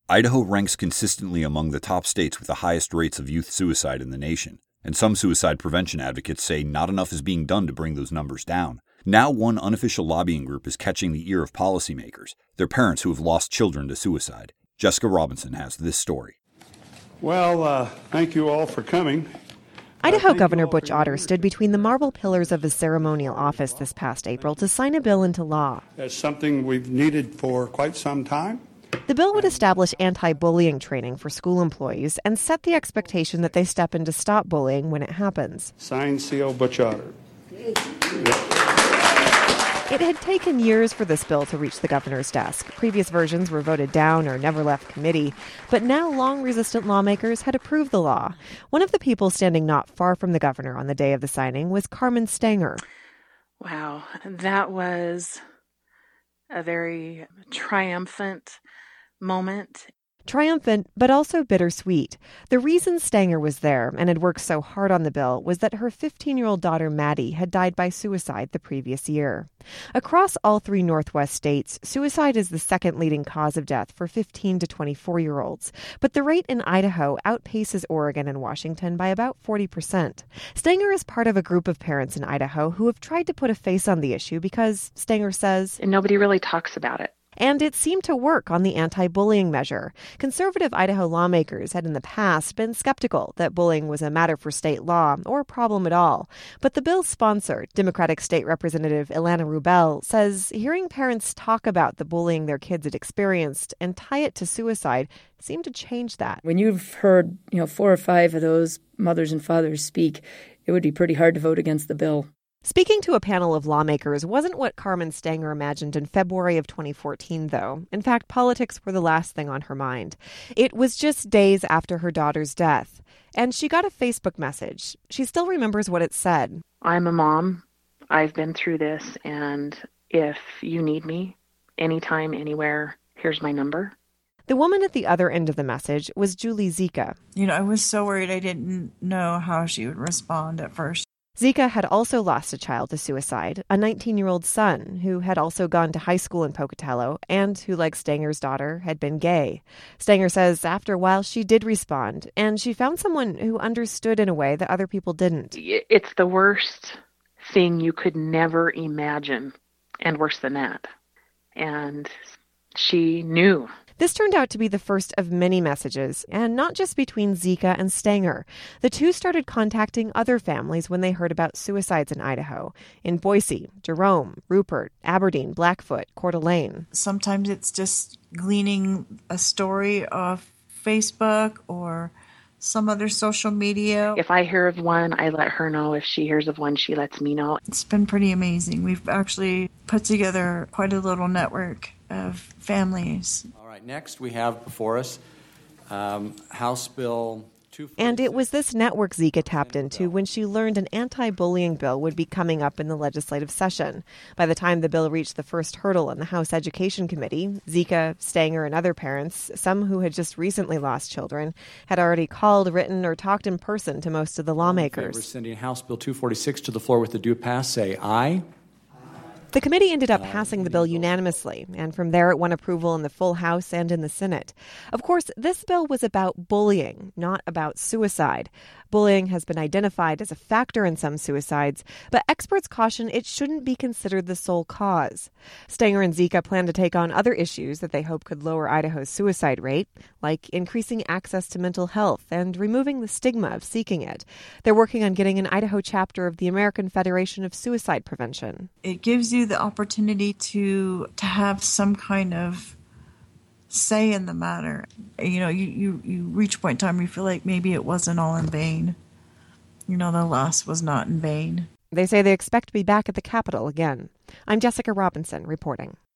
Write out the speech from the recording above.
Idaho ranks consistently among the top states with the highest rates of youth suicide in the nation, and some suicide prevention advocates say not enough is being done to bring those numbers down. Now one unofficial lobbying group is catching the ear of policymakers, their parents who have lost children to suicide. Jessica Robinson has this story. Well, thank you all for coming. Idaho Governor Butch Otter stood between the marble pillars of his ceremonial office this past April to sign a bill into law. It's something we've needed for quite some time. The bill would establish anti-bullying training for school employees and set the expectation that they step in to stop bullying when it happens. Signed, seal, Butch Otter. It had taken years for this bill to reach the governor's desk. Previous versions were voted down or never left committee, but now long-resistant lawmakers had approved the law. One of the people standing not far from the governor on the day of the signing was Carmen Stanger. Wow, that was a very triumphant moment. Triumphant, but also bittersweet. The reason Stanger was there and had worked so hard on the bill was that her 15-year-old daughter Maddie had died by suicide the previous year. Across all three Northwest states, suicide is the second leading cause of death for 15 to 24-year-olds, but the rate in Idaho outpaces Oregon and Washington by about 40%. Stanger is part of a group of parents in Idaho who have tried to put a face on the issue because, Stanger says, and nobody really talks about it. And it seemed to work on the anti-bullying measure. Conservative Idaho lawmakers had in the past been skeptical that bullying was a matter for state law or a problem at all. But the bill's sponsor, Democratic State Representative Ilana Rubel, says hearing parents talk about the bullying their kids had experienced and tie it to suicide seemed to change that. When you've heard, 4 or 5 of those mothers and fathers speak, it would be pretty hard to vote against the bill. Speaking to a panel of lawmakers wasn't what Carmen Stanger imagined in February of 2014, though. In fact, politics were the last thing on her mind. It was just days after her daughter's death, and she got a Facebook message. She still remembers what it said. I'm a mom. I've been through this, and if you need me, anytime, anywhere, here's my number. The woman at the other end of the message was Julie Zika. I was so worried I didn't know how she would respond at first. Zika had also lost a child to suicide, a 19-year-old son who had also gone to high school in Pocatello and who, like Stanger's daughter, had been gay. Stanger says after a while she did respond, and she found someone who understood in a way that other people didn't. It's the worst thing you could never imagine, and worse than that. And she knew. This turned out to be the first of many messages, and not just between Zika and Stanger. The two started contacting other families when they heard about suicides in Idaho, in Boise, Jerome, Rupert, Aberdeen, Blackfoot, Coeur d'Alene. Sometimes it's just gleaning a story off Facebook or some other social media. If I hear of one, I let her know. If she hears of one, she lets me know. It's been pretty amazing. We've actually put together quite a little network of families. All right, next we have before us House Bill 246. And it was this network Zika tapped into when she learned an anti-bullying bill would be coming up in the legislative session. By the time the bill reached the first hurdle in the House Education Committee, Zika, Stanger, and other parents, some who had just recently lost children, had already called, written, or talked in person to most of the lawmakers. We're sending House Bill 246 to the floor with the due pass. Say aye. The committee ended up passing the bill unanimously, and from there it won approval in the full House and in the Senate. Of course, this bill was about bullying, not about suicide. Bullying has been identified as a factor in some suicides, but experts caution it shouldn't be considered the sole cause. Stanger and Zika plan to take on other issues that they hope could lower Idaho's suicide rate, like increasing access to mental health and removing the stigma of seeking it. They're working on getting an Idaho chapter of the American Federation of Suicide Prevention. It gives you the opportunity to have some kind of say in the matter. You reach a point in time where you feel like maybe it wasn't all in vain. The loss was not in vain. They say they expect to be back at the Capitol again. I'm Jessica Robinson reporting.